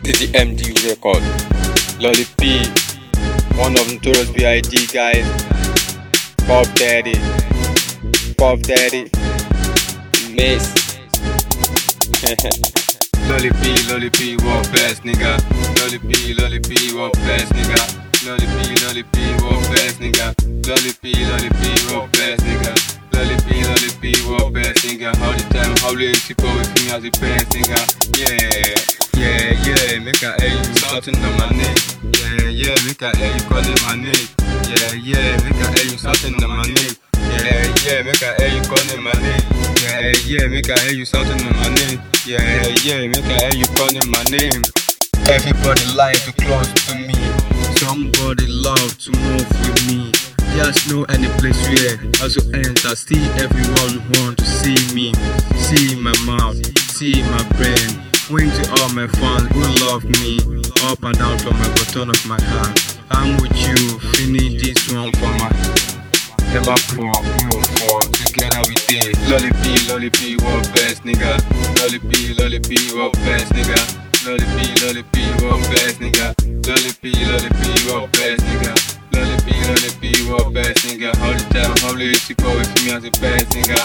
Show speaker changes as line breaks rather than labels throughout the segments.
This is the MD record. Lolly P, one of Notorious B.I.G. guys. Puff Daddy, Mace. Lolly P, world best nigga. Lolly P, world best nigga. Lolly P, world best nigga. Lolly P, world best nigga. Lolly P, world best nigga. All the time, how late she go with me as the best nigga. Yeah, make a hear you shouting on my name. Yeah, make a hear you calling my name. Yeah, make a hear you shouting on my name. Yeah, make a hear you calling my name. Yeah, make a hear you shouting on my name. Yeah, make a hear you calling my name. Everybody like to close to me. Somebody love to move with me. There's no any place where I should enter. See everyone want to see me. See my mouth, see my brain. Wink to all my fans who love me. Up and down from my bottom of my heart. I'm with you, finish this one for my ever for together we did. Lolly P, world best nigga. Lolly P, world best nigga. Lolly P, world best nigga. Lolly P, world best nigga. Lolly P, world best nigga. All the time, how late she go with me as the best nigga.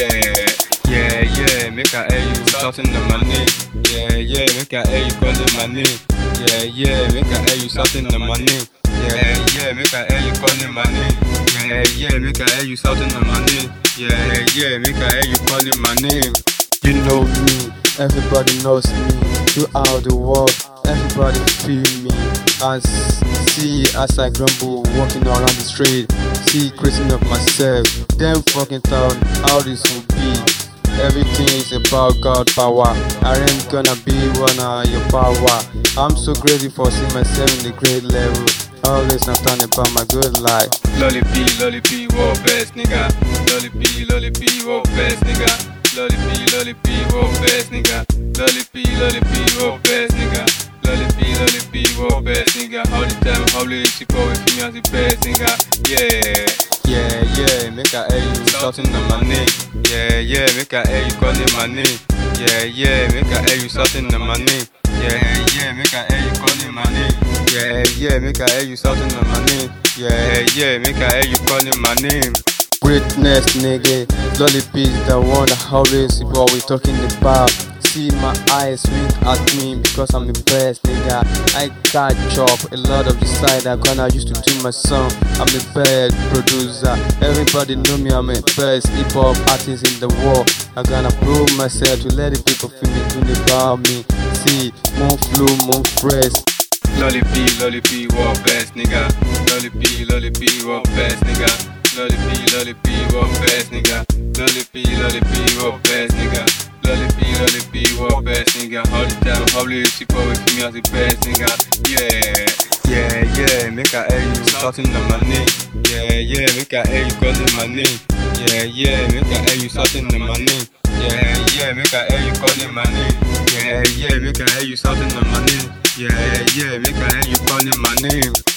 Yeah, make a hear you shouting on my name. Yeah, make a hear you calling my name. Yeah, make a hear you shouting on my name. Yeah, make a hear you calling my name. Yeah, make a hear you shouting on my name. Yeah, make a hear you calling my name.
You know me, everybody knows me. Throughout the world, everybody feel me. And see as I grumble, walking around the street. See crazy of myself. Damn fucking town, how this will be. Everything is about God power. I ain't gonna be one of your power. I'm so grateful for seeing myself in the great level. Always not talking about my good life.
Lolly P, world best nigga. Lolly P, world best nigga. Lolly P, world best nigga. Lolly P, world best nigga. Lolly P, world best nigga. All the time, how late she go with me as the best nigga.
Yeah, make a hear you shouting on my name.
Yeah, make a hear you calling my name.
Yeah, make a hear you shouting on my name.
Yeah, make a hear you calling my name.
Yeah, make a hear you shouting on my name.
Yeah, make a hear you calling my name.
Greatness, nigga. Lolly P is the one that always what we talking about. See my eyes wink at me because I'm the best, nigga. I catch up a lot of the side I'm gonna used to do my song. I'm the best producer. Everybody know me, I'm the best hip-hop artist in the world. I'm gonna prove myself to let the people feel me, do about me. See, more flow, more fresh.
Lolly P, world best nigga. Lolly P, world best nigga. Lolly P, world best nigga. Lolly P, world best nigga. Lolly P, world best nigga. All the time, how late she go with me as the best nigga.
Yeah, make a hear you shouting on my name.
Yeah, make a hear you calling my name.
Yeah, make a hear you shouting on my name.
Yeah, make a hear you calling my name.
Yeah, make a hear you shouting on my name.
Yeah, make a hear you calling my name.